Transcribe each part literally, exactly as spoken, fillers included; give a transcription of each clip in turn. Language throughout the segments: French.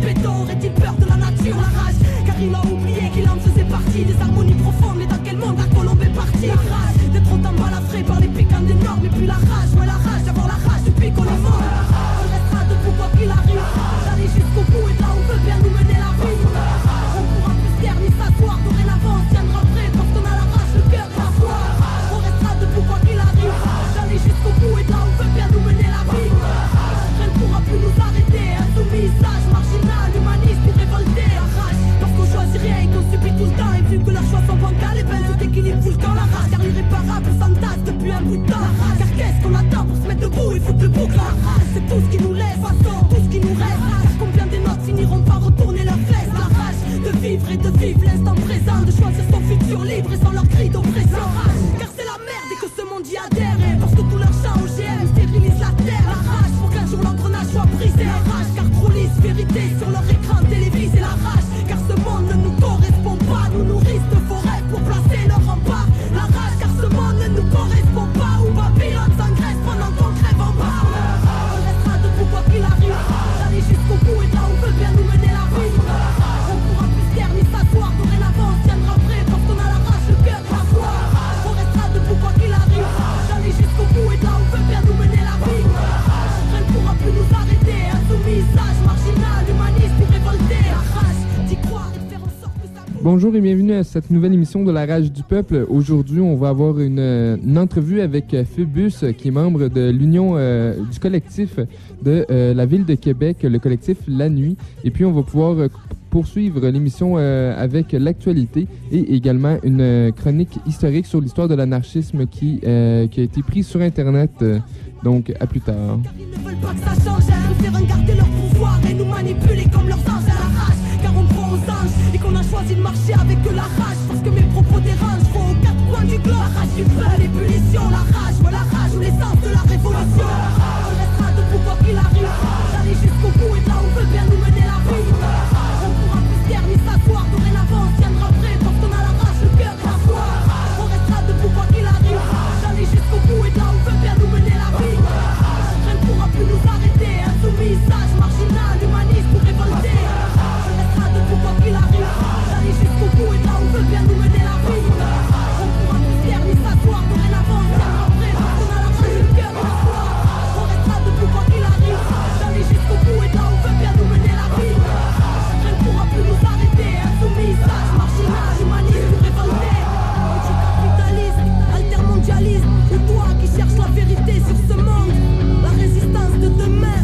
béton. Aurait-il peur de la nature, la rage? Car il a oublié qu'il en faisait partie. Des harmonies profondes, mais dans quel monde la colombe est partie? La rage d'être autant balafré par les piquants des normes. Et puis la rage, ouais la rage d'avoir la rage depuis qu'on est mort. On restera debout quoi qu'il arrive, d'aller jusqu'au bout et de là où veut bien nous mener la vie. On pourra plus se taire ni s'asseoir, dorénavant on tiendra prêt parce qu'on a la rage, le cœur et la foi. On restera debout quoi qu'il arrive, d'aller jusqu'au bout et de là où veut bien nous mener la vie. Rien ne pourra plus nous arrêter, insoumis, sage, marginal, humaniste ou révolté. La rage, parce qu'on choisit rien et qu'on subit tout le temps. Et vu que leurs choix sont bancals, et ben tout équilibre fout le camp. La rage, car l'irréparable s'entasse depuis un bout de temps. La rage, car qu'est-ce qu'on attend pour se mettre debout et foutre le boucle? La rage, c'est tout ce qui nous laisse, façon, tout ce qui nous reste. Car combien des nôtres finiront par retourner leurs fesses? La rage, de vivre et de vivre l'instant présent, de choisir son futur libre et sans leur cri d'oppression. La rage, car c'est la merde et que ce monde y adhère. Et parce que tout leur chant O G M stérilise la terre. La rage, pour qu'un jour l'engrenage soit brisé. La rage, car trop lisse, vérité sur leur écran télévisé. La rage, car ce monde ne nous correspond pas. Nous nourrissent de forêts pour placer leur rempart. La rage, car ce monde ne nous correspond pas. Où Babylone s'engraisse pendant qu'on crève en bas. On restera debout quoi qu'il arrive, d'aller jusqu'au bout et de là où veut bien nous mener la vie. On pourra plus se taire ni s'asseoir, dorénavant on tiendra prêt parce qu'on a la rage, le cœur et la foi. On restera debout quoi qu'il arrive, d'aller jusqu'au bout et de là où veut bien nous mener la vie. Rien ne pourra plus nous arrêter, insoumis, sage, marginal, humaniste ou révolté. La rage, d'y croire et de faire en sorte que ça bouge. Bonjour et bienvenue à cette nouvelle émission de La Rage du Peuple. Aujourd'hui, on va avoir une, une entrevue avec Phébus, qui est membre de l'union euh, du collectif de euh, la ville de Québec, le collectif La Nuit. Et puis, on va pouvoir euh, poursuivre l'émission euh, avec l'actualité et également une euh, chronique historique sur l'histoire de l'anarchisme qui, euh, qui a été prise sur Internet. Euh, donc, à plus tard. Car ils ne veulent pas que ça change, ils préfèrent garder leur pouvoir et nous manipuler comme leurs anges à la rage. Car on croit aux anges et qu'on a choisi de marcher avec de la rage. Parce que mes propos dérangent, faut aux quatre coins du globe. La rage du peuple, l'ébullition, la rage, ouais la rage ou l'essence de la révolution. On restera debout quoi qu'il arrive, d'aller jusqu'au bout et de là où veut bien nous mener la vie. On pourra plus se taire ni s'asseoir, dorénavant on tiendra prêt parce qu'on a la rage, le cœur et la foi. On restera debout quoi qu'il arrive, d'aller jusqu'au bout et de là où veut bien nous mener la vie. Rien ne pourra plus nous arrêter, insoumis, sage, marginal, humaniste ou révolté. On restera debout quoi qu'il arrive, d'aller jusqu'au bout et de là où veut bien nous mener la vie. On pourra plus se taire ni s'asseoir, dorénavant on tiendra prêt parce qu'on a la rage, le cœur et la foi. On restera debout quoi qu'il arrive, d'aller jusqu'au bout et de là où veut bien nous mener la vie. Rien ne pourra plus nous arrêter, insoumis, sage, marginal, humaniste ou révolté. Anticapitaliste, altermondialiste, ou toi qui cherches la vérité sur ce monde. La résistance de demain,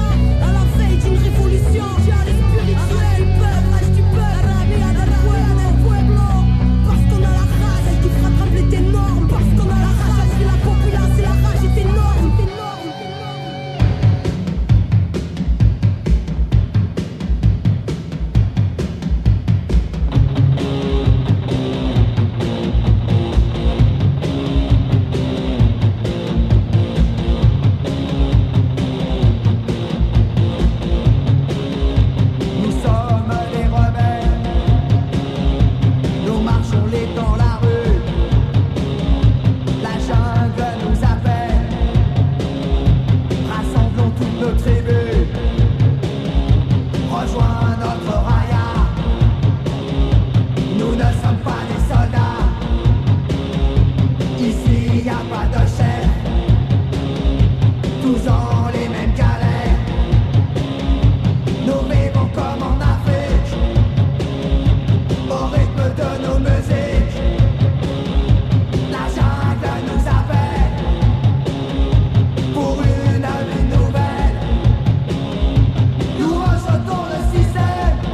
à la veille d'une révolution spirituelle, peuple, rage du peuple, parce qu'on a la rage, elle qui fera trembler tes normes, parce qu'on a la rage, c'est la populace et la rage est énorme, énorme. Nous sommes les rebelles, nous marchons les dans la rue, la jungle nous appelle, rassemblons toutes nos tribus, rejoins notre raya, nous ne sommes pas des soldats, ici y a pas de chef, tous ont les mêmes galères. Nous vivons comme en Afrique, au rythme de nos musiques. La jungle nous appelle pour une vie nouvelle. Nous rejetons le système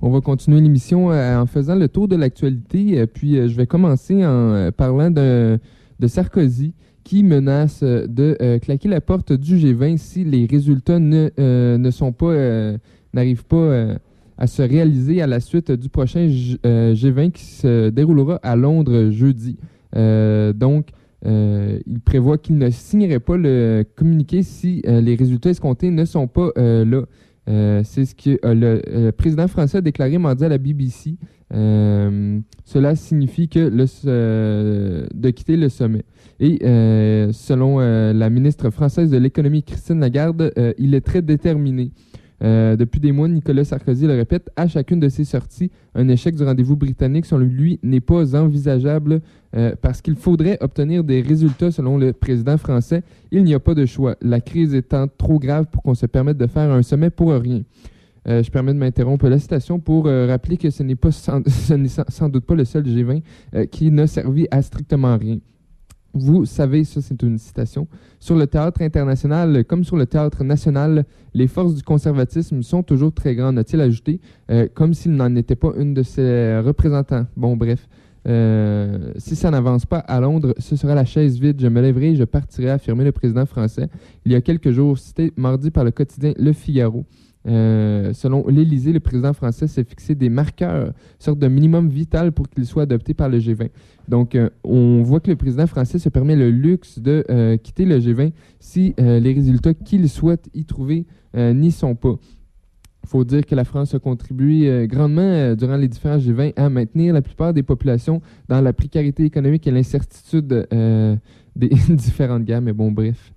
On va continuer l'émission euh, en faisant le tour de l'actualité. Euh, puis, euh, je vais commencer en euh, parlant de, de Sarkozy qui menace euh, de euh, claquer la porte du G vingt si les résultats ne, euh, ne sont pas, euh, n'arrivent pas euh, à se réaliser à la suite du prochain G, euh, G vingt qui se déroulera à Londres jeudi. Euh, donc, euh, il prévoit qu'il ne signerait pas le communiqué si euh, les résultats escomptés ne sont pas euh, là. Euh, c'est ce que euh, le, le président français a déclaré mardi à la B B C. Euh, cela signifie que le, euh, de quitter le sommet. Et euh, selon euh, la ministre française de l'économie, Christine Lagarde, euh, il est très déterminé. Euh, depuis des mois, Nicolas Sarkozy le répète à chacune de ses sorties, un échec du rendez-vous britannique, selon lui, n'est pas envisageable euh, parce qu'il faudrait obtenir des résultats, selon le président français. Il n'y a pas de choix. La crise étant trop grave pour qu'on se permette de faire un sommet pour rien. Euh, je permets de m'interrompre la citation pour euh, rappeler que ce n'est pas sans, ce n'est sans, sans doute pas le seul G vingt euh, qui n'a servi à strictement rien. Vous savez, ça c'est une citation, sur le théâtre international comme sur le théâtre national, les forces du conservatisme sont toujours très grandes, a-t-il ajouté, euh, comme s'il n'en était pas une de ses représentants. Bon, bref, euh, si ça n'avance pas à Londres, ce sera la chaise vide. Je me lèverai et je partirai, a affirmé le président français. Il y a quelques jours, cité mardi par le quotidien Le Figaro. Euh, selon l'Élysée, le président français s'est fixé des marqueurs, sorte de minimum vital pour qu'il soit adopté par le G vingt. Donc, euh, on voit que le président français se permet le luxe de euh, quitter le G vingt si euh, les résultats qu'il souhaite y trouver euh, n'y sont pas. Il faut dire que la France a contribué euh, grandement euh, durant les différents G vingt à maintenir la plupart des populations dans la précarité économique et l'incertitude euh, des différentes guerres, mais bon, bref.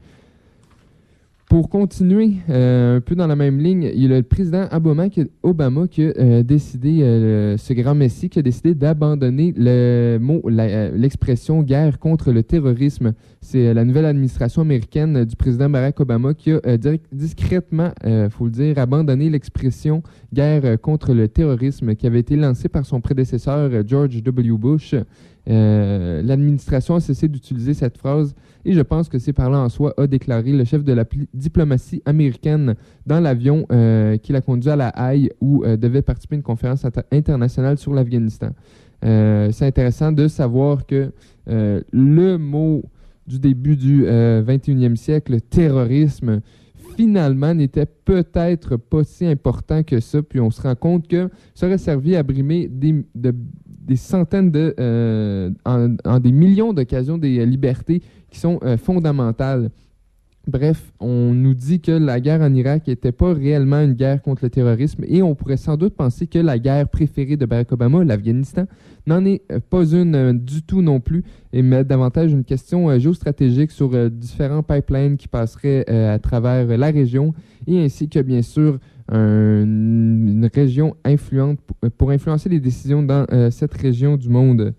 Pour continuer euh, un peu dans la même ligne, il y a le président Obama qui, Obama qui a euh, décidé, euh, ce grand messie, qui a décidé d'abandonner le mot, la, euh, l'expression guerre contre le terrorisme. C'est euh, la nouvelle administration américaine euh, du président Barack Obama qui a euh, direct, discrètement, il euh, faut le dire, abandonné l'expression guerre euh, contre le terrorisme qui avait été lancée par son prédécesseur euh, George W. Bush. Euh, l'administration a cessé d'utiliser cette phrase et je pense que c'est parlant en soi, a déclaré le chef de la pli- diplomatie américaine dans l'avion euh, qui l'a conduit à La Haye où euh, devait participer à une conférence inter- internationale sur l'Afghanistan. Euh, c'est intéressant de savoir que euh, le mot du début du euh, vingt et unième siècle, terrorisme, finalement n'était peut-être pas si important que ça, puis on se rend compte que ça aurait servi à brimer des, de, des centaines de, euh, en, en des millions d'occasions des euh, libertés qui sont euh, fondamentales. Bref, on nous dit que la guerre en Irak n'était pas réellement une guerre contre le terrorisme et on pourrait sans doute penser que la guerre préférée de Barack Obama, l'Afghanistan, n'en est euh, pas une euh, du tout non plus, et mais davantage une question euh, géostratégique sur euh, différents pipelines qui passeraient euh, à travers euh, la région et ainsi que bien sûr un, une région influente pour, pour influencer les décisions dans euh, cette région du monde.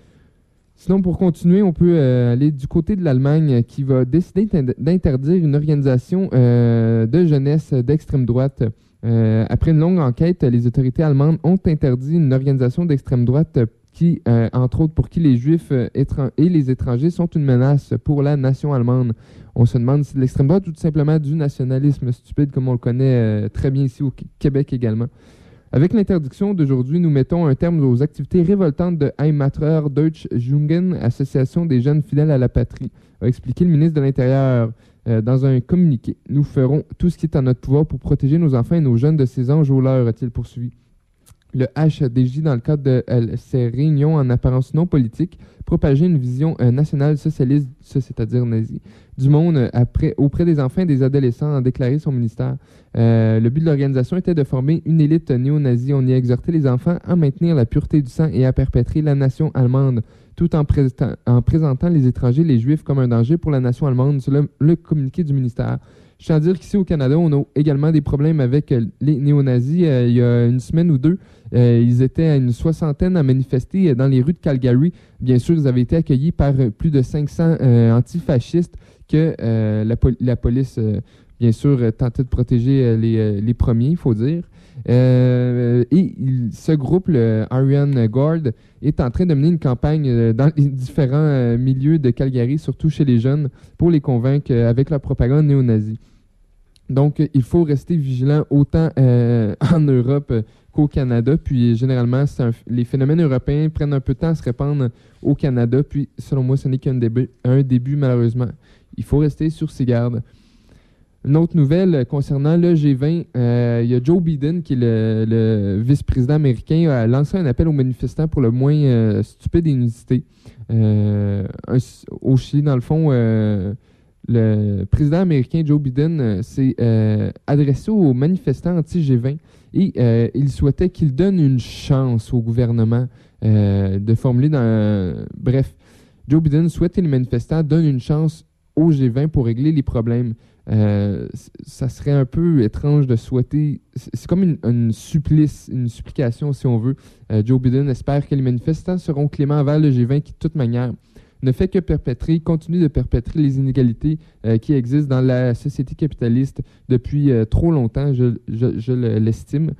Sinon, pour continuer, on peut euh, aller du côté de l'Allemagne euh, qui va décider d'interdire une organisation euh, de jeunesse d'extrême droite. Euh, après une longue enquête, les autorités allemandes ont interdit une organisation d'extrême droite qui, euh, entre autres, pour qui les Juifs euh, et les étrangers sont une menace pour la nation allemande. On se demande si de l'extrême droite ou tout simplement du nationalisme stupide comme on le connaît euh, très bien ici au Québec également. Avec l'interdiction d'aujourd'hui, nous mettons un terme aux activités révoltantes de Heimatler Deutsche Jugend, association des jeunes fidèles à la patrie, a expliqué le ministre de l'Intérieur euh, dans un communiqué. Nous ferons tout ce qui est en notre pouvoir pour protéger nos enfants et nos jeunes de ces enjôleurs, a-t-il poursuivi. Le H D J, dans le cadre de euh, ces réunions en apparence non politiques, propageait une vision euh, nationale socialiste, ça, c'est-à-dire nazie, du monde euh, après, auprès des enfants et des adolescents, a déclaré son ministère. Euh, le but de l'organisation était de former une élite néo-nazie. On y a exhorté les enfants à maintenir la pureté du sang et à perpétrer la nation allemande, tout en, pré- en présentant les étrangers, les juifs, comme un danger pour la nation allemande, selon le communiqué du ministère. Je tiens à dire qu'ici au Canada, on a également des problèmes avec euh, les néo-nazis. Euh, il y a une semaine ou deux, euh, ils étaient à une soixantaine à manifester euh, dans les rues de Calgary. Bien sûr, ils avaient été accueillis par euh, plus de cinq cents euh, antifascistes que euh, la, pol- la police, euh, bien sûr, euh, tentait de protéger euh, les, euh, les premiers, il faut dire. Euh, et il, ce groupe, le Aryan Guard, est en train de mener une campagne euh, dans les différents euh, milieux de Calgary, surtout chez les jeunes, pour les convaincre euh, avec leur propagande néo-nazie. Donc, il faut rester vigilant autant euh, en Europe qu'au Canada. Puis, généralement, c'est un, les phénomènes européens prennent un peu de temps à se répandre au Canada. Puis, selon moi, ce n'est qu'un début, un début, malheureusement. Il faut rester sur ses gardes. Une autre nouvelle concernant le G vingt, euh, il y a Joe Biden, qui est le, le vice-président américain, a lancé un appel aux manifestants pour le moins euh, stupide et inusité. Euh, un, au Chili, dans le fond, euh, le président américain Joe Biden euh, s'est euh, adressé aux manifestants anti-G vingt et euh, il souhaitait qu'il donne une chance au gouvernement euh, de formuler dans... Euh, bref, Joe Biden souhaite que les manifestants donnent une chance au G vingt pour régler les problèmes. Euh, ça serait un peu étrange de souhaiter... C'est comme une, une supplice, une supplication si on veut. Euh, Joe Biden espère que les manifestants seront cléments envers le G vingt qui, de toute manière, ne fait que perpétrer, continue de perpétrer les inégalités euh, qui existent dans la société capitaliste depuis euh, trop longtemps, je, je, je l'estime.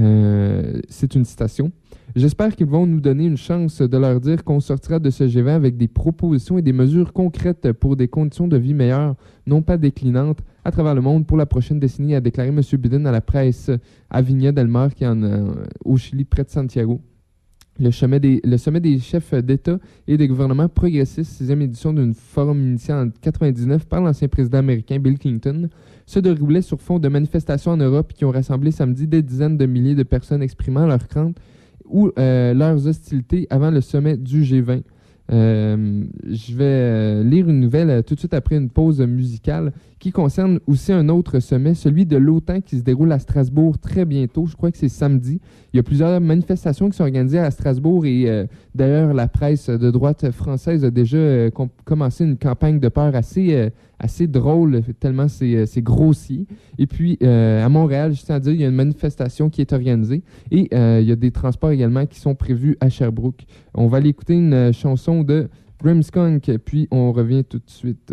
Euh, c'est une citation. J'espère qu'ils vont nous donner une chance de leur dire qu'on sortira de ce G vingt avec des propositions et des mesures concrètes pour des conditions de vie meilleures, non pas déclinantes, à travers le monde pour la prochaine décennie, a déclaré M. Biden à la presse à Viña del Mar, qui est en, euh, au Chili, près de Santiago. Le sommet, des, le sommet des chefs d'État et des gouvernements progressistes, sixième édition d'un forum initié en quatre-vingt-dix-neuf par l'ancien président américain Bill Clinton, se déroulait sur fond de manifestations en Europe qui ont rassemblé samedi des dizaines de milliers de personnes exprimant leurs craintes ou euh, leurs hostilités avant le sommet du G vingt. Euh, je vais euh, lire une nouvelle euh, tout de suite après une pause musicale qui concerne aussi un autre sommet, celui de l'OTAN qui se déroule à Strasbourg très bientôt. Je crois que c'est samedi. Il y a plusieurs manifestations qui sont organisées à Strasbourg et euh, d'ailleurs la presse de droite française a déjà euh, com- commencé une campagne de peur assez, euh, assez drôle, tellement c'est, euh, c'est grossier. Et puis euh, à Montréal, je tiens à dire, il y a une manifestation qui est organisée et euh, il y a des transports également qui sont prévus à Sherbrooke. On va aller écouter une euh, chanson de Grimmskunk, puis on revient tout de suite.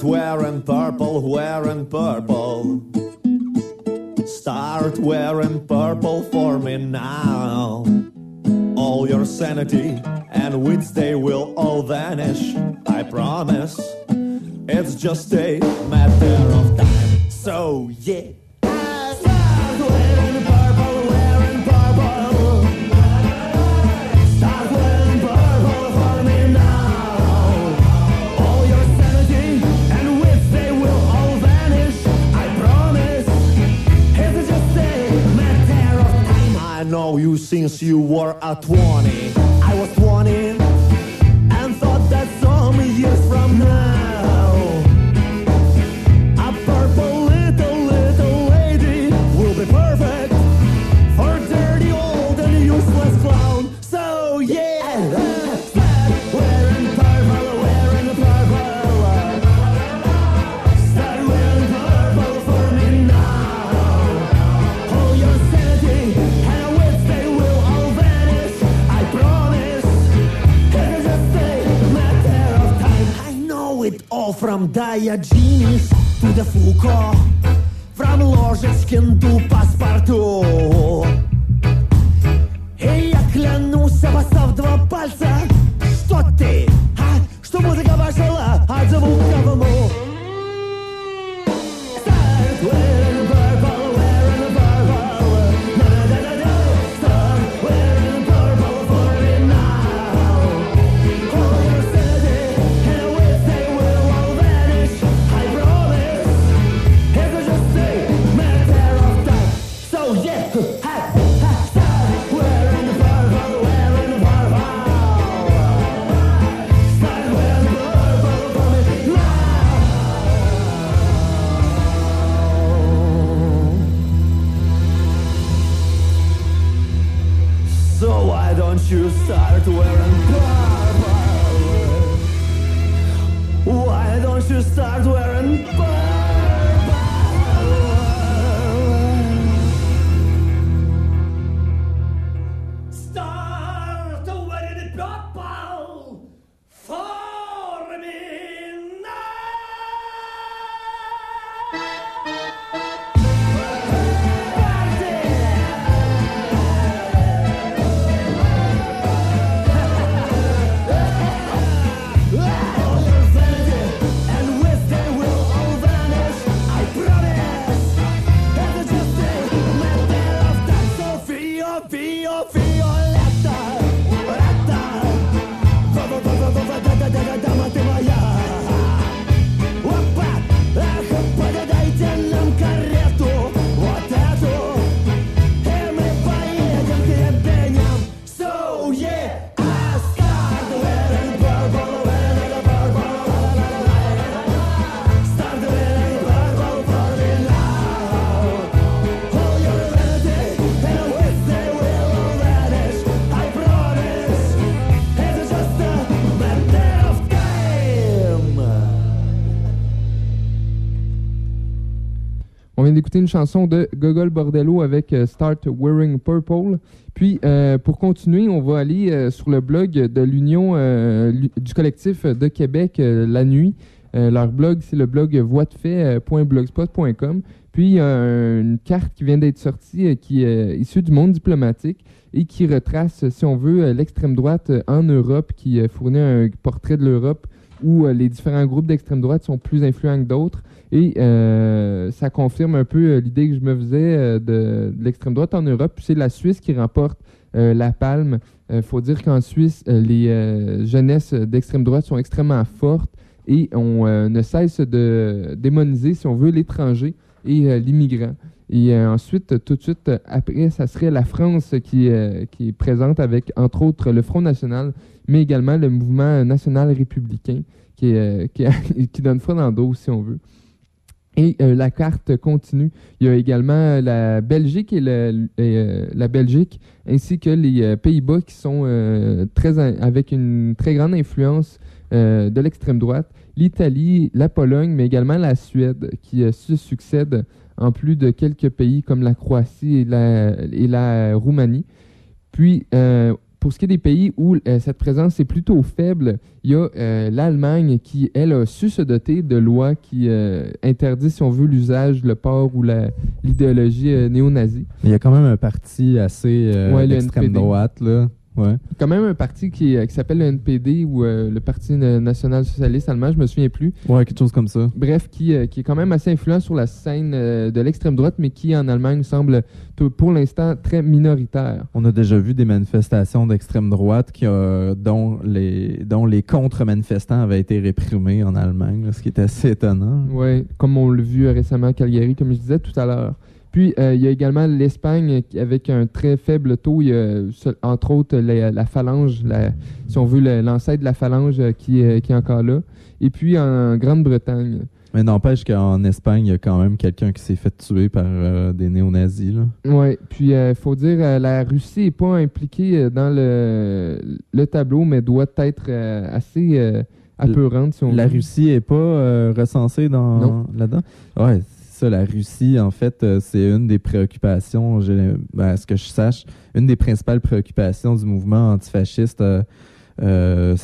Start wearing purple, wearing purple. Start wearing purple for me now. All your sanity and wits, they will all vanish, I promise. It's just a matter of time. So yeah. Start wearing purple, wearing purple. Start wearing purple for me now. All your sanity and wits, they will all vanish, I promise. It's just a matter of time. I know you since you were at twenty. I was twenty and thought that some years from now a purple little, little lady will be perfect for dirty, old and useless clown. So yeah, start wearing purple, wearing purple. Start wearing purple for me now. All your sanity and wits, they will all vanish, I promise. It's just a matter of time. I know it all from Diogenes to the Foucault, from Ложечкин to Паспарту. И я клянусь, обоссав два пальца, что ты, а? Что музыка пошла от звука в уму. Start wearing purple, wearing purple. Na-na-na-na-na. Start wearing purple for me now. All your sanity and wits, they will all vanish, I promise. It's just a matter of time. So yeah, ha, ha, start wearing purple, wearing purple. Start wearing purple for me now. So why don't you start wearing purple? Why don't you start wearing purple? Start wearing purple for me All your vanity and wits, they will all vanish, I promise. It's just a matter of time. So fio, fio, Violetta, Violetta. Va, va, va, va, va, va, da, da, da, da, dama ты моя. Опа, эх, подадайте нам карету, вот эту, и мы поедем к ебеням. So yeah, I start wearing purple, wearing purple, la, la, la, la, la. Start wearing purple for me now. All your vanity and wits, they will all vanish, I promise. It's just a matter of time. On vient d'écouter une chanson de Gogol Bordello avec euh, Start Wearing Purple. Puis, euh, pour continuer, on va aller euh, sur le blog de l'Union euh, lu- du collectif de Québec euh, la nuit. Euh, leur blog, c'est le blog voix de fait point blogspot point com. Puis, il y a une carte qui vient d'être sortie euh, qui est issue du monde diplomatique et qui retrace, si on veut, euh, l'extrême droite euh, en Europe, qui euh, fournit un portrait de l'Europe où euh, les différents groupes d'extrême droite sont plus influents que d'autres. Et euh, ça confirme un peu euh, l'idée que je me faisais euh, de, de l'extrême droite en Europe. Puis c'est la Suisse qui remporte euh, la palme. Il euh, faut dire qu'en Suisse, euh, les euh, jeunesses d'extrême droite sont extrêmement fortes et on euh, ne cesse de démoniser, si on veut, l'étranger et euh, l'immigrant. Et euh, ensuite, tout de suite après, ça serait la France qui, euh, qui est présente avec, entre autres, le Front national, mais également le mouvement national républicain qui, est, euh, qui, qui donne foi dans le dos, si on veut. Et euh, la carte continue. Il y a également la Belgique et le, euh, la Belgique ainsi que les euh, Pays-Bas qui sont euh, très avec une très grande influence euh, de l'extrême droite. L'Italie, la Pologne, mais également la Suède qui euh, se succèdent en plus de quelques pays comme la Croatie et la, et la Roumanie. Puis, euh, pour ce qui est des pays où euh, cette présence est plutôt faible, il y a euh, l'Allemagne qui, elle, a su se doter de lois qui euh, interdisent, si on veut, l'usage, le port ou la, l'idéologie euh, néo-nazie. Il y a quand même un parti assez euh, Ouais, le d'extrême N P D. droite, là. Ouais. Quand même un parti qui, euh, qui s'appelle le N P D ou euh, le Parti national-socialiste allemand, je me souviens plus. Ouais, quelque chose comme ça. Bref, qui, euh, qui est quand même assez influent sur la scène euh, de l'extrême droite, mais qui en Allemagne semble t- pour l'instant très minoritaire. On a déjà vu des manifestations d'extrême droite qui, euh, dont les, dont les contre-manifestants avaient été réprimés en Allemagne, là, ce qui est assez étonnant. Oui, comme on l'a vu euh, récemment à Calgary, comme je disais tout à l'heure. Puis, euh, il y a également l'Espagne qui- avec un très faible taux. Il y a, seul- entre autres, la, la phalange, la, si on veut, le- l'ancêtre de la phalange euh, qui, est- qui est encore là. Et puis, en Grande-Bretagne. Mais n'empêche qu'en Espagne, il y a quand même quelqu'un qui s'est fait tuer par euh, des néo-nazis, là. Oui, puis il euh, faut dire, euh, la Russie n'est pas impliquée euh, dans le, le tableau, mais doit être euh, assez euh, apeurante, si on La veut. Russie est pas euh, recensée dans Non. là-dedans? Ouais, c'est ça, la Russie, en fait, euh, c'est une des préoccupations, j'ai- ben, à ce que je sache, une des principales préoccupations du mouvement antifasciste, euh, euh,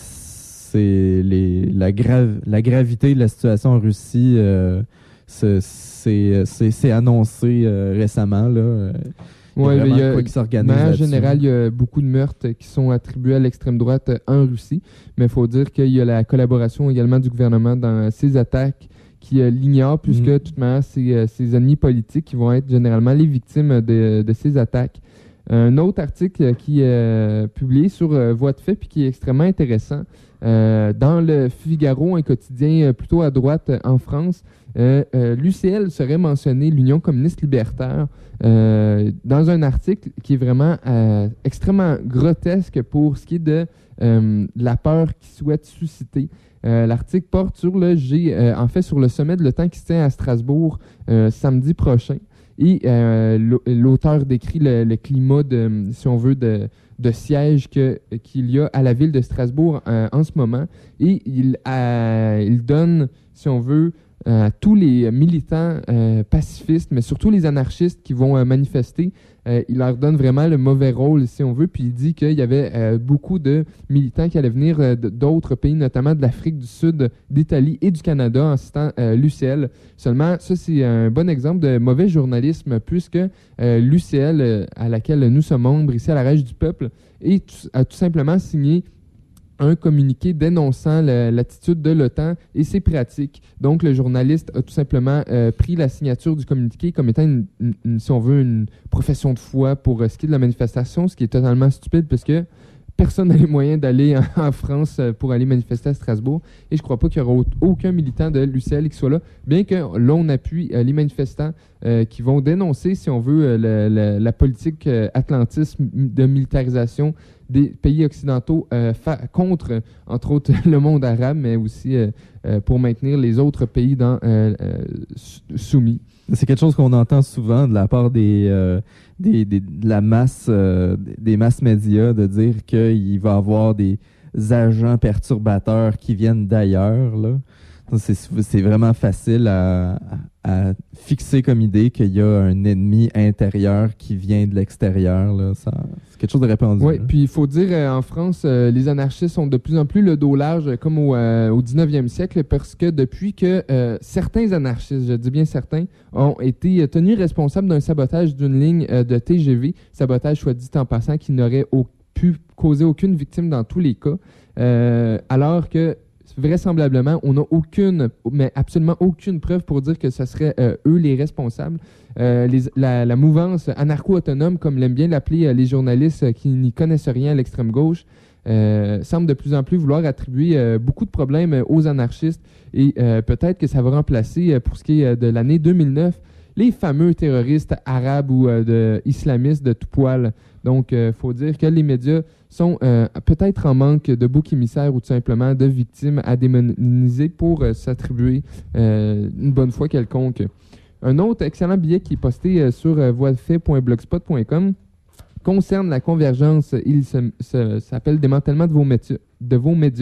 c'est les, la, grave, la gravité de la situation en Russie. euh, c'est, c'est, c'est, c'est annoncé euh, récemment, là. euh, Il y a Ouais, vraiment il y a- quoi qui s'organise De manière là-dessus. générale, il y a beaucoup de meurtres qui sont attribués à l'extrême droite euh, en Russie, mais il faut dire qu'il y a la collaboration également du gouvernement dans ces attaques qui euh, l'ignorent, puisque Mm. de toute manière, c'est euh, ses ennemis politiques qui vont être généralement les victimes de, de ces attaques. Un autre article euh, qui est euh, publié sur euh, Voix de fait puis qui est extrêmement intéressant. Euh, dans le Figaro, un quotidien euh, plutôt à droite euh, en France, euh, euh, l'U C L serait mentionné, l'Union communiste libertaire, euh, dans un article qui est vraiment euh, extrêmement grotesque pour ce qui est de euh, la peur qu'il souhaite susciter. Euh, L'article porte sur le G, euh, en fait sur le sommet de l'OTAN qui se tient à Strasbourg euh, samedi prochain. Et euh, l'au- l'auteur décrit le, le climat de, si on veut, de, de siège que, qu'il y a à la ville de Strasbourg euh, en ce moment. Et il, euh, il donne, si on veut, à tous les militants euh, pacifistes, mais surtout les anarchistes qui vont euh, manifester, euh, il leur donne vraiment le mauvais rôle, si on veut, puis il dit qu'il y avait euh, beaucoup de militants qui allaient venir euh, de- d'autres pays, notamment de l'Afrique du Sud, d'Italie et du Canada, en citant euh, l'U C L. Seulement, ça, c'est un bon exemple de mauvais journalisme, puisque euh, l'U C L, euh, à laquelle nous sommes membres ici à la Rage du Peuple, est tout- a tout simplement signé un communiqué dénonçant le- l'attitude de l'OTAN et ses pratiques. Donc, le journaliste a tout simplement euh, pris la signature du communiqué comme étant, une, une- une- si on veut, une profession de foi pour euh, ce qui est de la manifestation, ce qui est totalement stupide parce que personne n'a les moyens d'aller en, en France euh, pour aller manifester à Strasbourg. Et je ne crois pas qu'il y aura au- aucun militant de l'U C L qui soit là, bien que là, on appuie euh, les manifestants euh, qui vont dénoncer, si on veut, euh, le- le- la politique euh, atlantiste de militarisation des pays occidentaux euh, fa- contre, entre autres, le monde arabe, mais aussi euh, euh, pour maintenir les autres pays dans, euh, euh, sou- soumis. C'est quelque chose qu'on entend souvent de la part des, euh, des, des- de la masse, euh, des masses médias, de dire qu'il va y avoir des agents perturbateurs qui viennent d'ailleurs, là. C'est, c'est vraiment facile à, à fixer comme idée qu'il y a un ennemi intérieur qui vient de l'extérieur, là. Ça, c'est quelque chose de répandu. Oui, là. puis il faut dire, euh, en France, euh, les anarchistes ont de plus en plus le dos large, euh, comme au, euh, au dix-neuvième siècle, parce que depuis que euh, certains anarchistes, je dis bien certains, ont été euh, tenus responsables d'un sabotage d'une ligne euh, de T G V, sabotage soit dit en passant, qui n'aurait au- pu causer aucune victime dans tous les cas, euh, alors que vraisemblablement, on n'a aucune, mais absolument aucune preuve pour dire que ce seraient euh, eux les responsables. Euh, les, la, la mouvance anarcho-autonome, comme l'aiment bien l'appeler euh, les journalistes euh, qui n'y connaissent rien à l'extrême gauche, euh, semble de plus en plus vouloir attribuer euh, beaucoup de problèmes euh, aux anarchistes et euh, peut-être que ça va remplacer, euh, pour ce qui est euh, de l'année deux mille neuf, les fameux terroristes arabes ou euh, de, islamistes de tout poil. Donc, il euh, faut dire que les médias sont euh, peut-être en manque de boucs émissaires ou tout simplement de victimes à démoniser pour euh, s'attribuer euh, une bonne foi quelconque. Un autre excellent billet qui est posté euh, sur euh, voix de fait point blogspot point com concerne la convergence. Il se, se, s'appelle « Démantèlement de vos médias, de vos médias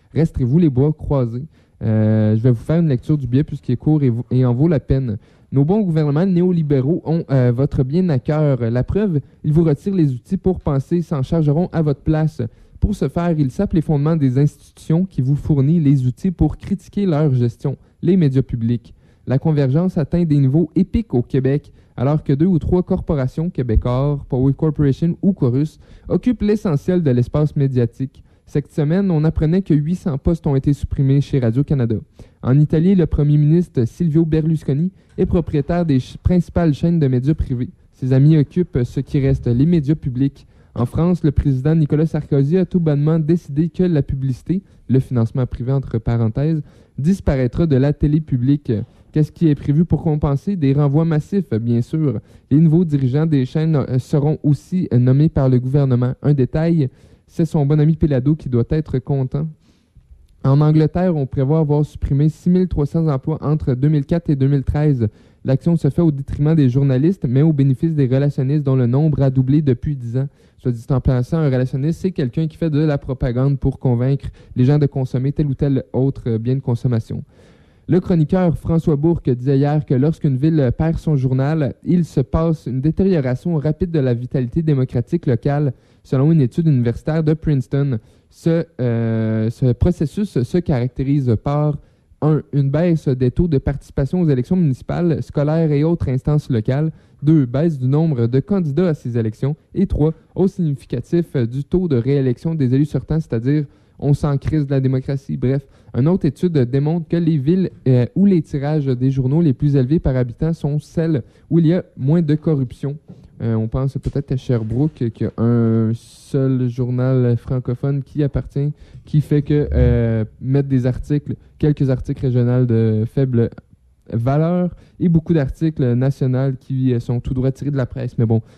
resterez-vous les bras croisés? Euh, je vais vous faire une lecture du billet puisqu'il est court et, et en vaut la peine. Nos bons gouvernements néolibéraux ont euh, votre bien à cœur. La preuve, ils vous retirent les outils pour penser, ils s'en chargeront à votre place. Pour ce faire, ils sapent les fondements des institutions qui vous fournissent les outils pour critiquer leur gestion, les médias publics. La convergence atteint des niveaux épiques au Québec, alors que deux ou trois corporations, Québecor, Power Corporation ou Chorus, occupent l'essentiel de l'espace médiatique. Cette semaine, on apprenait que huit cents postes ont été supprimés chez Radio-Canada. En Italie, le premier ministre Silvio Berlusconi est propriétaire des ch- principales chaînes de médias privés. Ses amis occupent ce qui reste les médias publics. En France, le président Nicolas Sarkozy a tout bonnement décidé que la publicité, le financement privé entre parenthèses, disparaîtra de la télé publique. Qu'est-ce qui est prévu pour compenser? Des renvois massifs, bien sûr. Les nouveaux dirigeants des chaînes seront aussi nommés par le gouvernement. Un détail, c'est son bon ami Pelado qui doit être content. En Angleterre, on prévoit avoir supprimé six mille trois cents emplois entre deux mille quatre et deux mille treize. L'action se fait au détriment des journalistes, mais au bénéfice des relationnistes dont le nombre a doublé depuis dix ans. Soit dit en passant, un relationniste, c'est quelqu'un qui fait de la propagande pour convaincre les gens de consommer tel ou tel autre bien de consommation. Le chroniqueur François Bourque disait hier que lorsqu'une ville perd son journal, il se passe une détérioration rapide de la vitalité démocratique locale, selon une étude universitaire de Princeton. Ce, euh, ce processus se caractérise par un Une baisse des taux de participation aux élections municipales, scolaires et autres instances locales. deux Baisse du nombre de candidats à ces élections. Et trois Hausse significatif du taux de réélection des élus sortants, c'est-à-dire on sent crise de la démocratie. Bref, une autre étude démontre que les villes euh, où les tirages des journaux les plus élevés par habitant sont celles où il y a moins de corruption. Euh, on pense peut-être à Sherbrooke, qui a un seul journal francophone qui appartient, qui fait que euh, mettre des articles, quelques articles régionaux de faible valeur et beaucoup d'articles nationaux qui euh, sont tout droit tirés de la presse. Mais bon,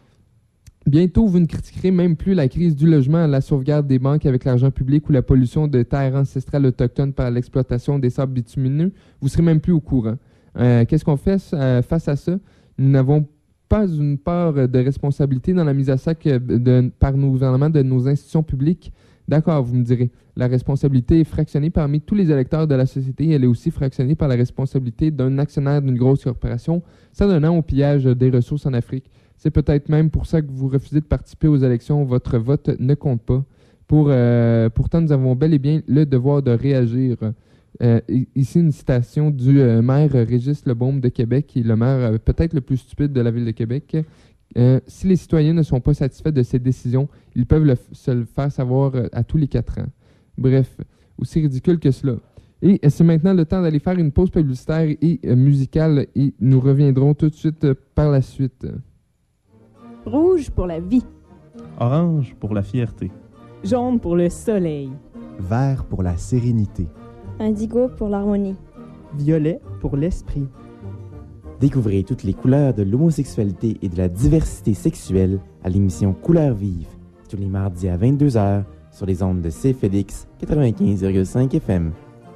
bientôt, vous ne critiquerez même plus la crise du logement, la sauvegarde des banques avec l'argent public ou la pollution de terres ancestrales autochtones par l'exploitation des sables bitumineux. Vous ne serez même plus au courant. Euh, qu'est-ce qu'on fait euh, face à ça? Nous n'avons pas une part de responsabilité dans la mise à sac de, par nos gouvernements de nos institutions publiques. D'accord, vous me direz. La responsabilité est fractionnée parmi tous les électeurs de la société. Elle est aussi fractionnée par la responsabilité d'un actionnaire d'une grosse corporation, s'adonnant au pillage des ressources en Afrique. C'est peut-être même pour ça que vous refusez de participer aux élections. Votre vote ne compte pas. Pour, euh, pourtant, nous avons bel et bien le devoir de réagir. Euh, ici, une citation du euh, maire Régis Lebaume de Québec, qui est le maire euh, peut-être le plus stupide de la ville de Québec. Euh, si les citoyens ne sont pas satisfaits de ces décisions, ils peuvent le f- se le faire savoir euh, à tous les quatre ans. Bref, aussi ridicule que cela. Et euh, c'est maintenant le temps d'aller faire une pause publicitaire et euh, musicale et nous reviendrons tout de suite euh, par la suite. Rouge pour la vie. Orange pour la fierté. Jaune pour le soleil. Vert pour la sérénité. Indigo pour l'harmonie. Violet pour l'esprit. Découvrez toutes les couleurs de l'homosexualité et de la diversité sexuelle à l'émission Couleurs vives, tous les mardis à vingt-deux heures sur les ondes de C F L X quatre-vingt-quinze virgule cinq F M.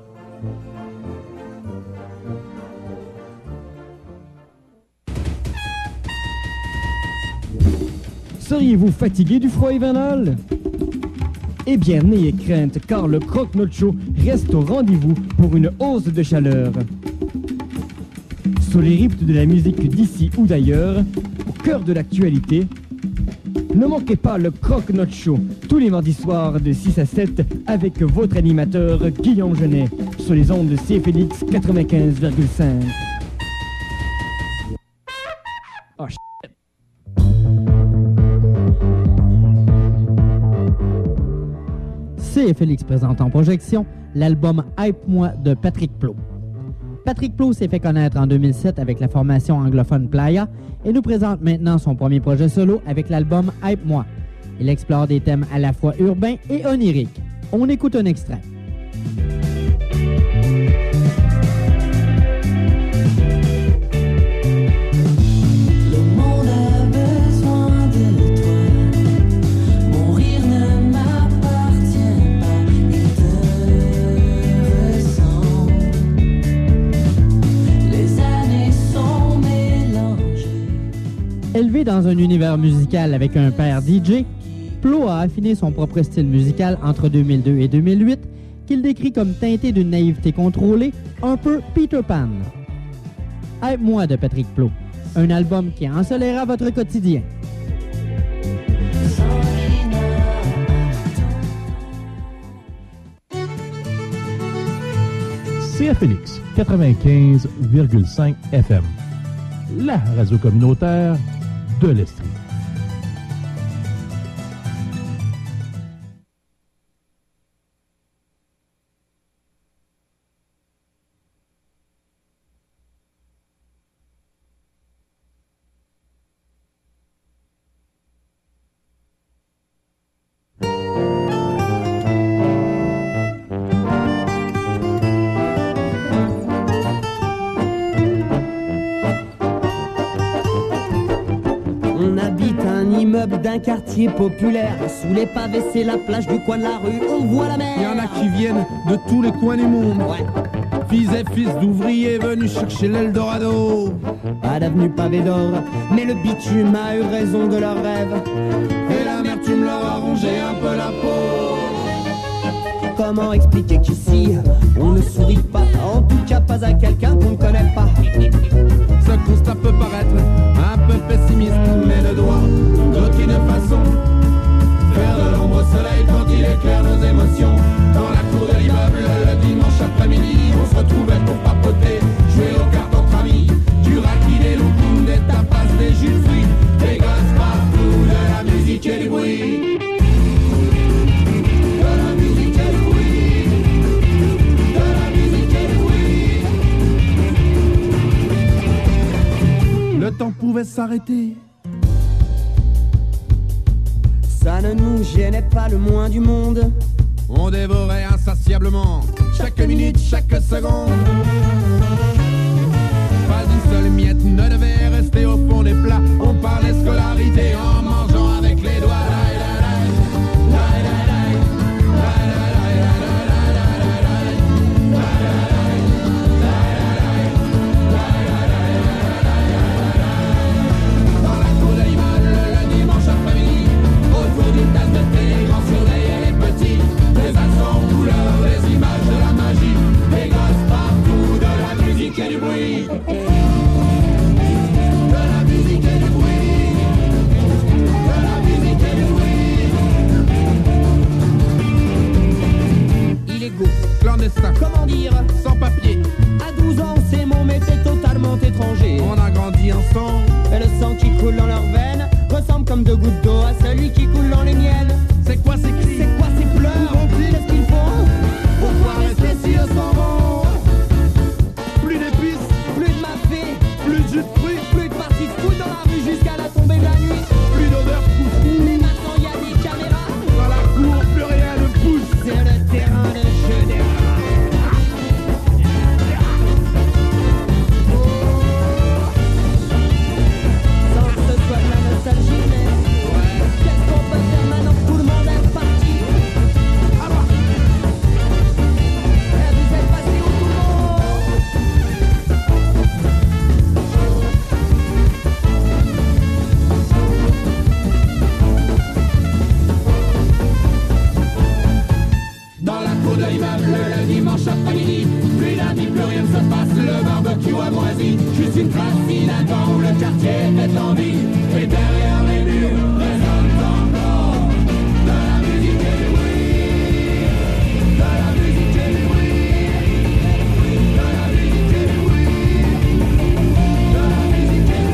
Seriez-vous fatigué du froid hivernal? Eh bien, n'ayez crainte, car le Croque-Notre Show reste au rendez-vous pour une hausse de chaleur. Sur les rips de la musique d'ici ou d'ailleurs, au cœur de l'actualité, ne manquez pas le Croque-Notre Show, tous les mardis soirs de six à sept, avec votre animateur Guillaume Genet, sur les ondes de C F L X quatre-vingt-quinze virgule cinq. Oh, shit. C F L X présente en projection l'album Hype-moi de Patrick Plot. Patrick Plot s'est fait connaître en deux mille sept avec la formation anglophone Playa et nous présente maintenant son premier projet solo avec l'album Hype-moi. Il explore des thèmes à la fois urbains et oniriques. On écoute un extrait. Élevé dans un univers musical avec un père D J, Plot a affiné son propre style musical entre deux mille deux et deux mille huit, qu'il décrit comme teinté d'une naïveté contrôlée, un peu Peter Pan. Aide-moi de Patrick Plot, un album qui ensoleillera votre quotidien. C F L X quatre-vingt-quinze virgule cinq F M, la radio communautaire de l'Estrie. D'un quartier populaire, sous les pavés c'est la plage du coin de la rue, on voit la mer. Il y en a qui viennent de tous les coins du monde. Ouais. Fils et fils d'ouvriers venus chercher l'Eldorado. Pas d'avenue pavé d'or, mais le bitume a eu raison de leurs rêves. Et l'amertume leur a rongé un peu la peau. Comment expliquer qu'ici on ne sourit pas, en tout cas pas à quelqu'un qu'on ne connaît pas. Ce constat peut paraître un peu pessimiste, mais ne doit d'aucune façon faire de l'ombre au soleil quand il éclaire nos émotions. Dans la cour de l'immeuble, le dimanche après-midi, on se retrouvait pour papoter, jouer aux cartes entre amis, du raki, des loukoums, des tapas, des jus de fruits, des gosses partout, de la musique et du bruit. De la musique et du bruit. De la musique et du bruit. Le temps pouvait s'arrêter. Ça ne nous gênait pas le moins du monde. On dévorait insatiablement chaque minute, chaque seconde. Pas une seule miette ne devait rester au fond des plats. On parlait scolarité en mangeant avec les doigts. Dans la cour de l'immeuble, le dimanche après-midi, autour d'une tasse de thé, les grands surveillaient les petits. Des accents en couleur, les images de la magie, des gosses partout, de la musique et du bruit. De la musique et du bruit. De la musique et du bruit. Illégaux, clandestins, comment dire, sans papier. À douze ans, ces mots m'étaient totalement étrangers. On a grandi ensemble. Et le sang qui coule dans leurs veines ressemble comme deux gouttes d'eau à celui qui coule dans les miennes. C'est quoi ces cris? C'est quoi ces pleurs? Qu'est-ce qu'ils font? Pourquoi rester si eux s'en vont? Plus d'épices, Plus de mafé, plus de jus de fruits, plus de parties de foot dans la rue jusqu'à la tombée de la nuit. plus d'odeur foufou. Mais maintenant y a des caméras. Dans la cour, plus rien ne bouge. C'est le terrain de jeu des rats. Sans que ce soit de la nostalgie, mais qu'est-ce qu'on peut faire maintenant que tout le monde est parti? Ah bah, Eh, vous êtes passé où tout le monde? dans la cour de l'immeuble, le dimanche après-midi, plus lundi, plus rien ne se passe, le barbecue a moisi, juste une trace d'un temps où le quartier était en vie, et derrière les murs résonne encore de la musique et du bruit, de la musique et du bruit, de la musique et du bruit, de la musique et du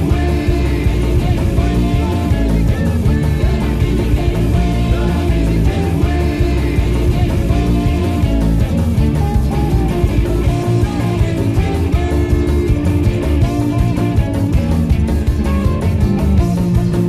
bruit.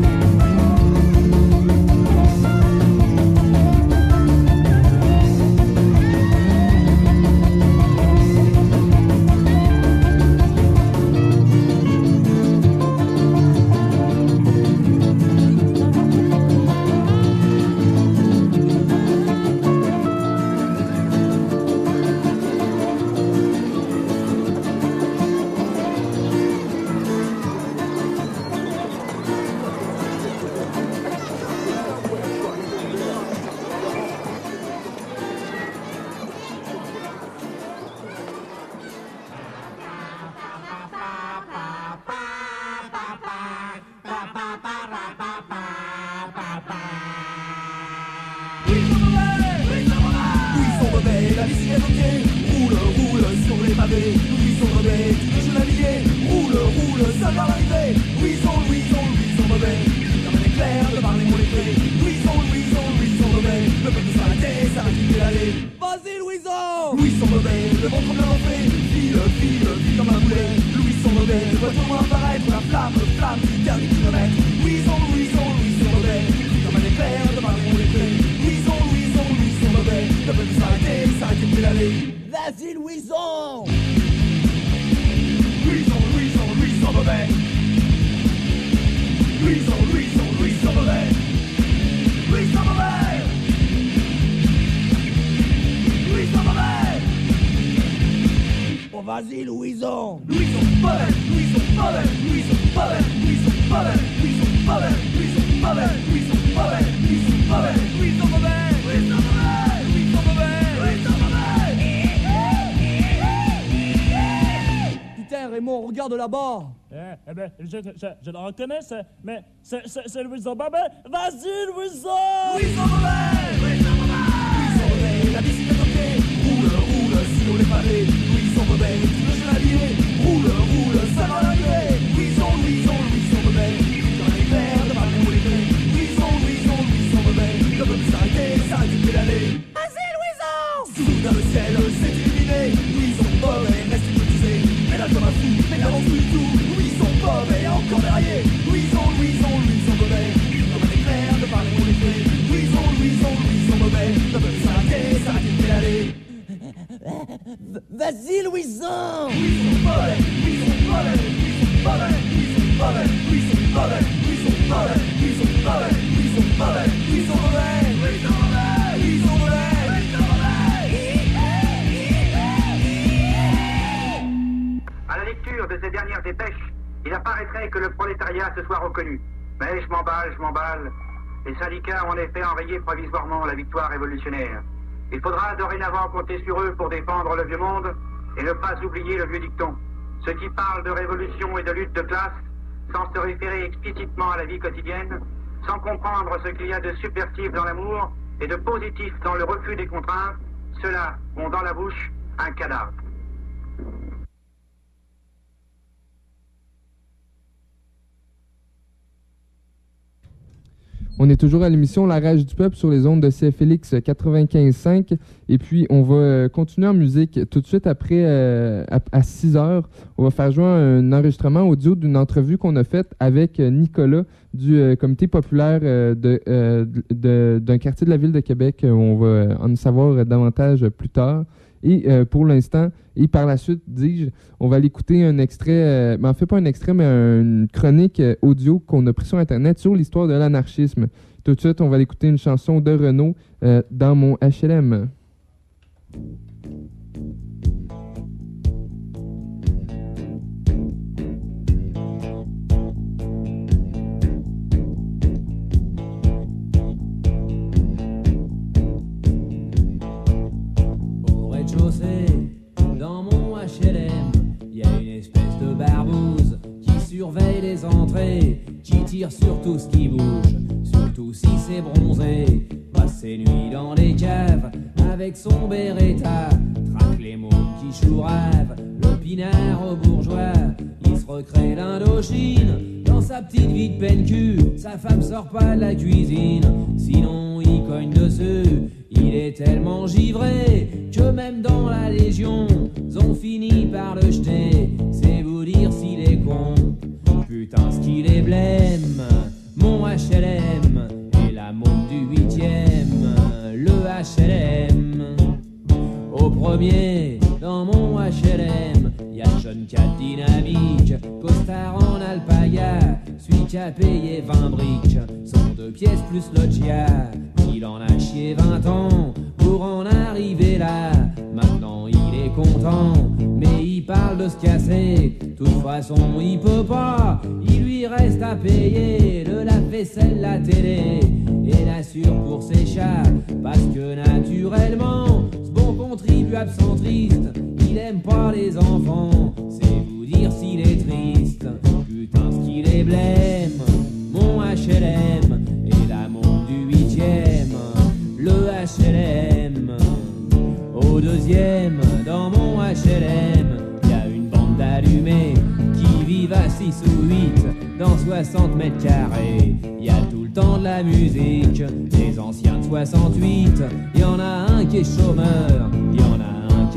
Louis son mauvais, le ventre bien enflé. File, file, file comme un boulet. Louis son mauvais, vois ton loin apparaître la flamme, flamme du dernier kilomètre. Louison, Louison, Louis son mauvais, file comme un éclair, de ballon les clés. Louison, Louison, Louis son mauvais, ne peut plus s'arrêter, s'arrêter de pédaler. Vas-y, Louison! Louison, Louison, Louis son mauvais. Louison, Louison, Louis son mauvais. Louis son mauvais. Louis son mauvais. Oh, vas-y, Louison! Louison, mauvais. Louison, mauvais. Louison, mauvais. Louison, mauvais. Louison, mauvais. Louison, mauvais. Louison, mauvais. Louison, mauvais. Louison, mauvais. Louison, mauvais. Louison, mauvais. Louison, mauvais. Putain, Raymond, regarde là-bas! Eh, eh ben, je, je, je le reconnais, c'est, mais c'est, c'est, c'est Louison Babel. Vas-y, Louison! Louison mauvais. Louison mauvais. Louison mauvais. La bicyclette au pied. Roule, roule sur les pavés. Louison mauvais. Tu veux se l'habiller. Roule, roule, ça va l'arriver. Louison, Louison, Louison mauvais. Dans les verres, de ballon les clés. Louison, Louison, Louison mauvais. Ne peut plus s'arrêter, s'arrête de pédaler. Vas-y, Louison! Soudain le ciel s'est illuminé. Louison mauvais, reste hypnotisé. Pédale comme un fou, mais n'avance plus du tout. Louison mauvais, encore derrière. Louison, Louison, Louison mauvais. Comme un éclair, de ballon les clés. Louison, Louison, Louison mauvais. Ne peut plus s'arrêter, s'arrête de pédaler. Vas-y, Louison! Louison mauvais, Louison mauvais, Louison mauvais, Louison mauvais, Louison mauvais, Louison mauvais, Louison mauvais, Louison mauvais, Louison mauvais, Louison mauvais, Louison mauvais, Louison mauvais. À la lecture de ces dernières dépêches, il apparaîtrait que le prolétariat se soit reconnu. Mais je m'emballe, je m'emballe. Les syndicats ont en effet enrayé provisoirement la victoire révolutionnaire. Il faudra dorénavant compter sur eux pour défendre le vieux monde et ne pas oublier le vieux dicton. Ceux qui parlent de révolution et de lutte de classe, sans se référer explicitement à la vie quotidienne, sans comprendre ce qu'il y a de subversif dans l'amour et de positif dans le refus des contraintes, ceux-là ont dans la bouche un cadavre. On est toujours à l'émission La Rage du Peuple sur les ondes de C F L X quatre-vingt-quinze virgule cinq. Et puis, on va euh, continuer en musique tout de suite après, euh, à, à six heures. On va faire jouer un enregistrement audio d'une entrevue qu'on a faite avec Nicolas du euh, Comité populaire euh, de, euh, de, d'un quartier de la Ville de Québec. On va en savoir davantage plus tard. Et euh, pour l'instant, et par la suite, dis-je, on va aller écouter un extrait, euh, mais en fait pas un extrait, mais une chronique euh, audio qu'on a pris sur Internet sur l'histoire de l'anarchisme. Tout de suite, on va aller écouter une chanson de Renaud, euh, Dans mon H L M. Dans mon H L M, y a une espèce de barbouze qui surveille les entrées, qui tire sur tout ce qui bouge, surtout si c'est bronzé. Passe ses nuits dans les caves avec son Beretta, traque les mots qui chouravent, le pinard au bourgeois. Il se recrée l'Indochine dans sa petite vie de peine cul. Sa femme sort pas de la cuisine, sinon il cogne dessus. Il est tellement givré que même dans la Légion, ils ont fini par le jeter. C'est vous dire s'il est con. Putain, ce qu'il est blême. Mon H L M et la montre du huitième. Le H L M. Au premier, dans mon H L M, y'a John Cat dynamique, costard en alpaga, celui qui a payé vingt briques, son deux pièces plus loggia. Il en a chié vingt ans pour en arriver là. Maintenant il est content, mais il parle de se casser. De toute façon il peut pas, il lui reste à payer le lave-vaisselle, la télé et l'assure pour ses chats. Parce que naturellement, ce bon contribuable centriste, il aime pas les enfants. C'est vous dire s'il est triste. Putain, ce qu'il est blême. Mon H L M et la montre du huitième. Le H L M. Au deuxième, dans mon H L M, y a une bande d'allumés qui vivent à six ou huit dans soixante mètres carrés. Y a tout le temps de la musique, des anciens de soixante-huit. Y en a un qui est chômeur, y en a un qui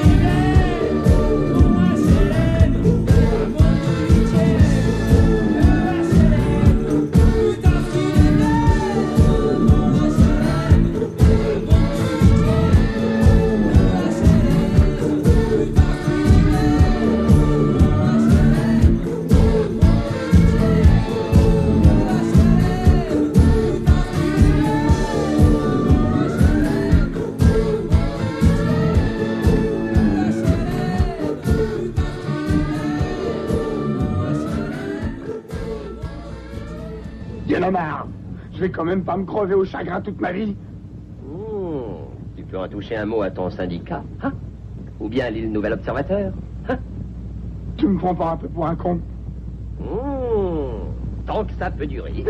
Omar, je vais quand même pas me crever au chagrin toute ma vie. Mmh, tu peux en toucher un mot à ton syndicat, hein? Ou bien lire le Nouvel Observateur, hein? Tu me prends pas un peu pour un con? Mmh, tant que ça peut durer.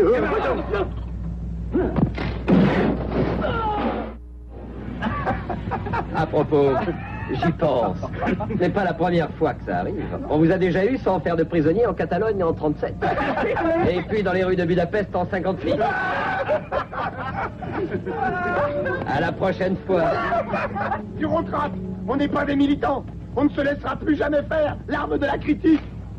À propos, j'y pense. Ce n'est pas la première fois que ça arrive. On vous a déjà eu sans faire de prisonniers en Catalogne en trente-sept. Et puis dans les rues de Budapest en cinquante-huit. À la prochaine fois. Bureaucrate, on n'est pas des militants. On ne se laissera plus jamais faire l'arme de la critique.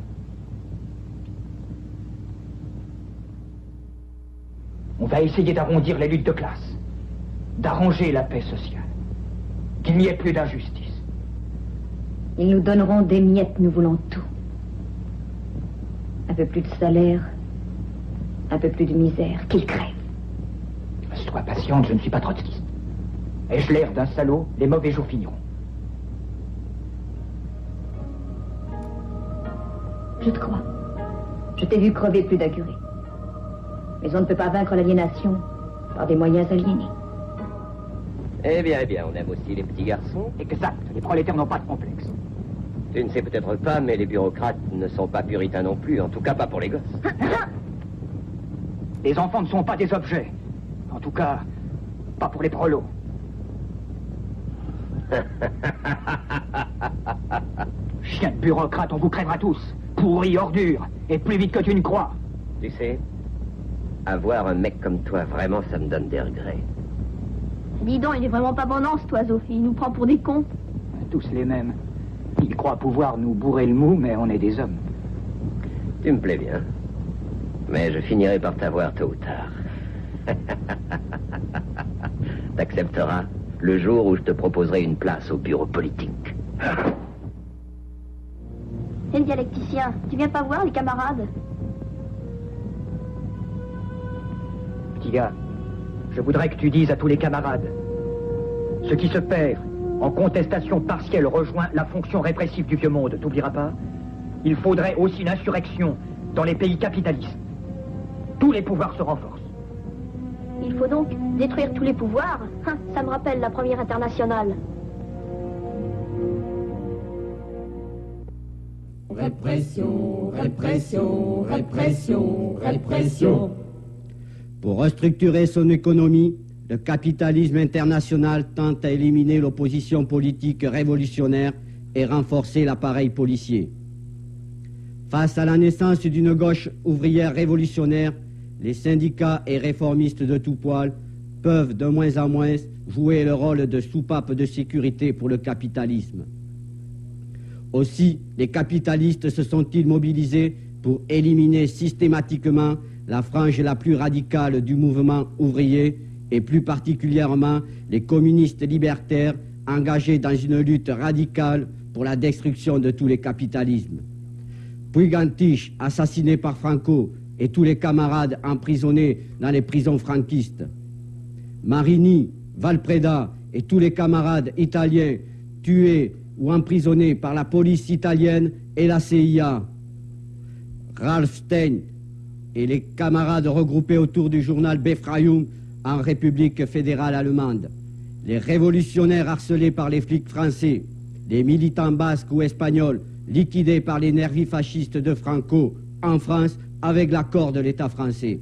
On va essayer d'arrondir les luttes de classe, d'arranger la paix sociale, qu'il n'y ait plus d'injustice. Ils nous donneront des miettes, nous voulons tout. Un peu plus de salaire, un peu plus de misère, qu'ils crèvent. Sois patiente, je ne suis pas trotskiste. Ai-je l'air d'un salaud, les mauvais jours finiront. Je te crois. Je t'ai vu crever plus d'un curé. Mais on ne peut pas vaincre l'aliénation par des moyens aliénés. Eh bien, eh bien, on aime aussi les petits garçons. Exact. Les prolétaires n'ont pas de complexe. Tu ne sais peut-être pas, mais les bureaucrates ne sont pas puritains non plus, en tout cas pas pour les gosses. Les enfants ne sont pas des objets. En tout cas, pas pour les prolos. Chien de bureaucrate, on vous crèvera tous. Pourri, ordure, et plus vite que tu ne crois. Tu sais, avoir un mec comme toi, vraiment, ça me donne des regrets. Dis donc, il est vraiment pas bon dans cet oiseau. Il nous prend pour des cons. Tous les mêmes. Ils croient pouvoir nous bourrer le mou, mais on est des hommes. Tu me plais bien. Mais je finirai par t'avoir tôt ou tard. T'accepteras le jour où je te proposerai une place au bureau politique. Hé, le dialecticien, tu viens pas voir les camarades? Petit gars, je voudrais que tu dises à tous les camarades, ce qui se perd en contestation partielle rejoint la fonction répressive du vieux monde, t'oublieras pas? Il faudrait aussi une insurrection dans les pays capitalistes. Tous les pouvoirs se renforcent. Il faut donc détruire tous les pouvoirs? Hein, ça me rappelle la première internationale. Répression, répression, répression, répression. Pour restructurer son économie, le capitalisme international tente à éliminer l'opposition politique révolutionnaire et renforcer l'appareil policier. Face à la naissance d'une gauche ouvrière révolutionnaire, les syndicats et réformistes de tout poil peuvent de moins en moins jouer le rôle de soupape de sécurité pour le capitalisme. Aussi, les capitalistes se sont-ils mobilisés pour éliminer systématiquement la frange la plus radicale du mouvement ouvrier et plus particulièrement les communistes libertaires engagés dans une lutte radicale pour la destruction de tous les capitalismes. Puig-Antich, assassiné par Franco, et tous les camarades emprisonnés dans les prisons franquistes. Marini, Valpreda et tous les camarades italiens tués ou emprisonnés par la police italienne et la C I A. Ralph Stein et les camarades regroupés autour du journal Befreiung en République fédérale allemande. Les révolutionnaires harcelés par les flics français, les militants basques ou espagnols liquidés par les nervis fascistes de Franco en France avec l'accord de l'État français.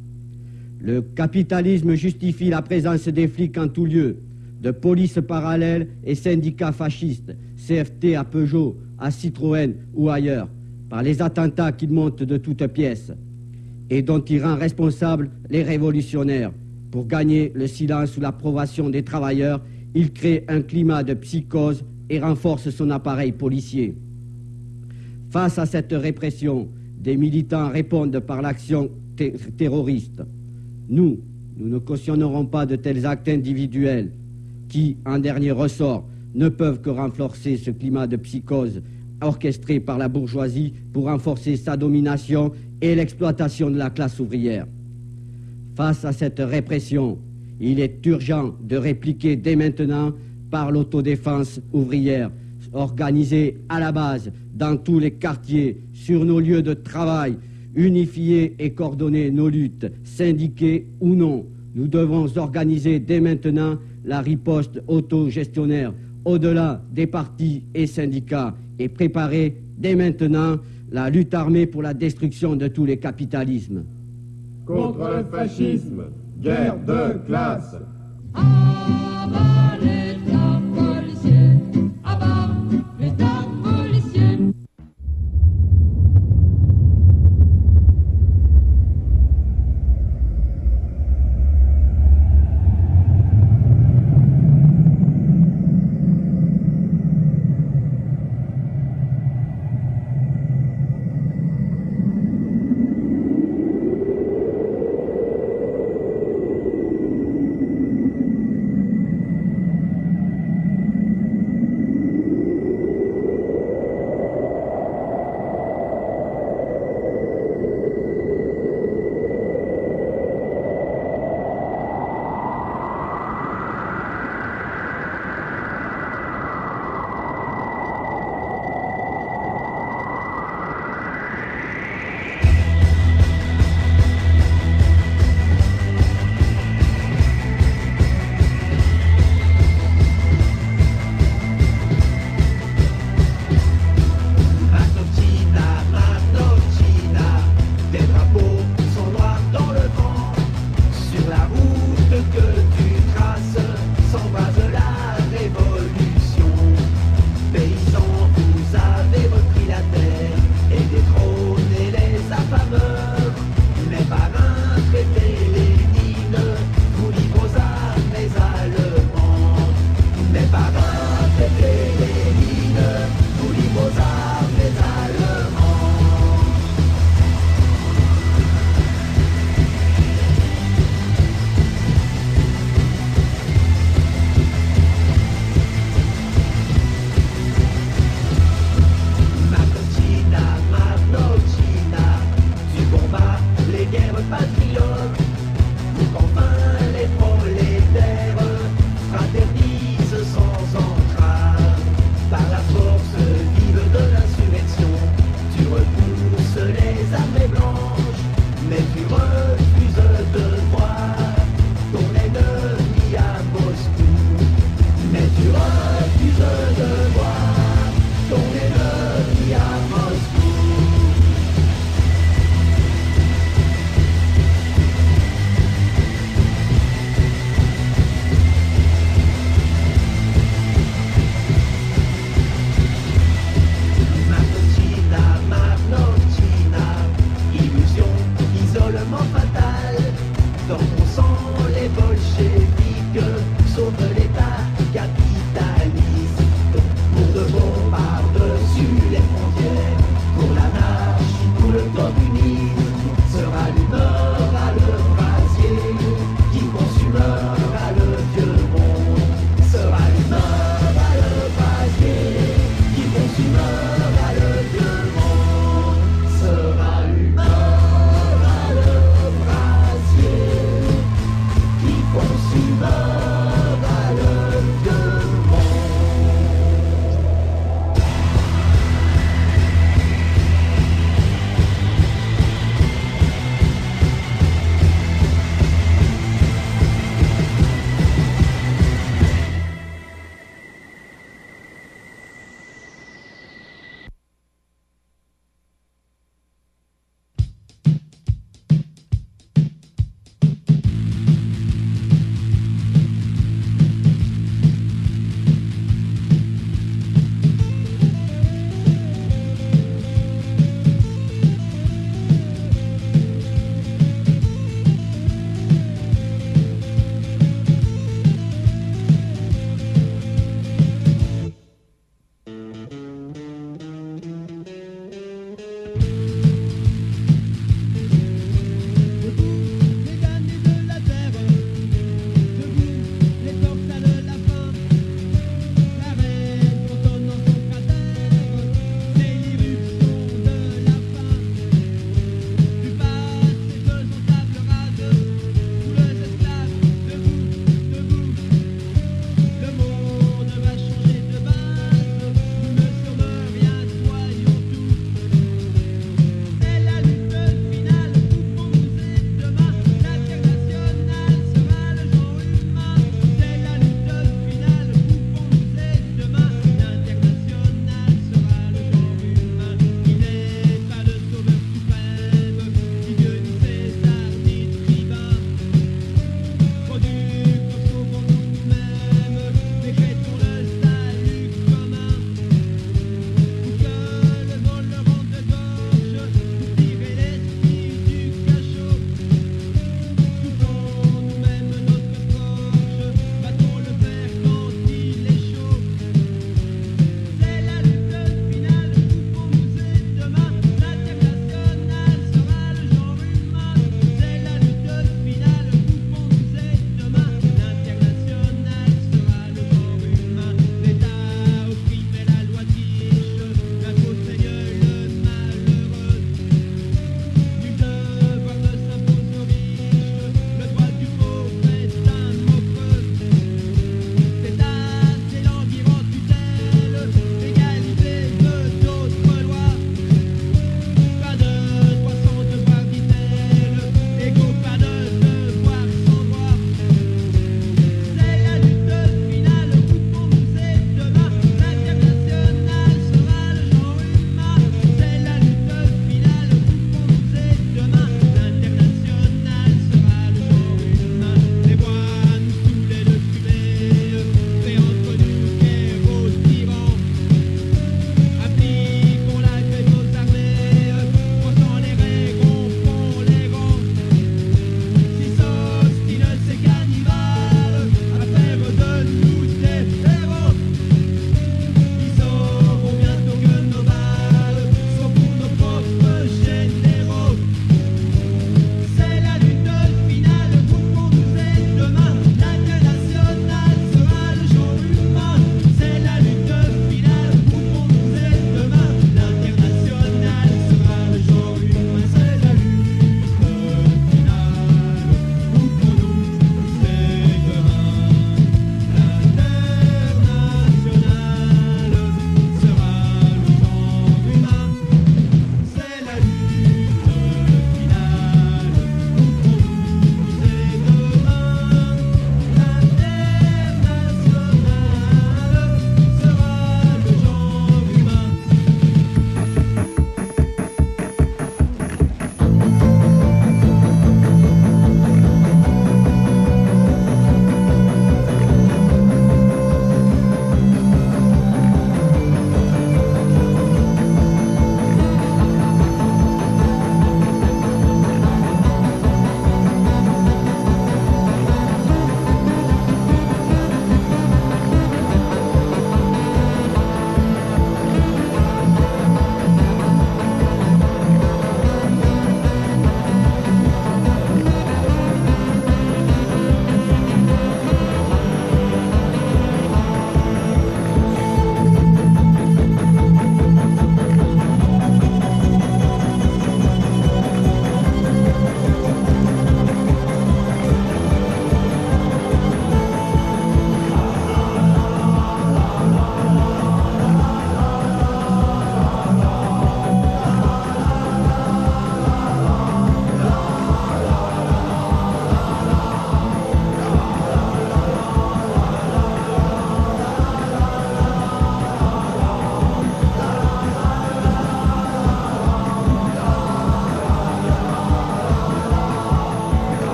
Le capitalisme justifie la présence des flics en tout lieu, de polices parallèles et syndicats fascistes, C F T à Peugeot, à Citroën ou ailleurs, par les attentats qu'ils montent de toutes pièces, et dont il rend responsables les révolutionnaires. Pour gagner le silence ou l'approbation des travailleurs, il crée un climat de psychose et renforce son appareil policier. Face à cette répression, des militants répondent par l'action ter terroriste. Nous, nous ne cautionnerons pas de tels actes individuels qui, en dernier ressort, ne peuvent que renforcer ce climat de psychose orchestré par la bourgeoisie pour renforcer sa domination et l'exploitation de la classe ouvrière. Face à cette répression, il est urgent de répliquer dès maintenant par l'autodéfense ouvrière, organisée à la base, dans tous les quartiers, sur nos lieux de travail, unifier et coordonner nos luttes, syndiquées ou non. Nous devons organiser dès maintenant la riposte autogestionnaire, au-delà des partis et syndicats, et préparer dès maintenant la lutte armée pour la destruction de tous les capitalismes. Contre le fascisme, guerre de classe.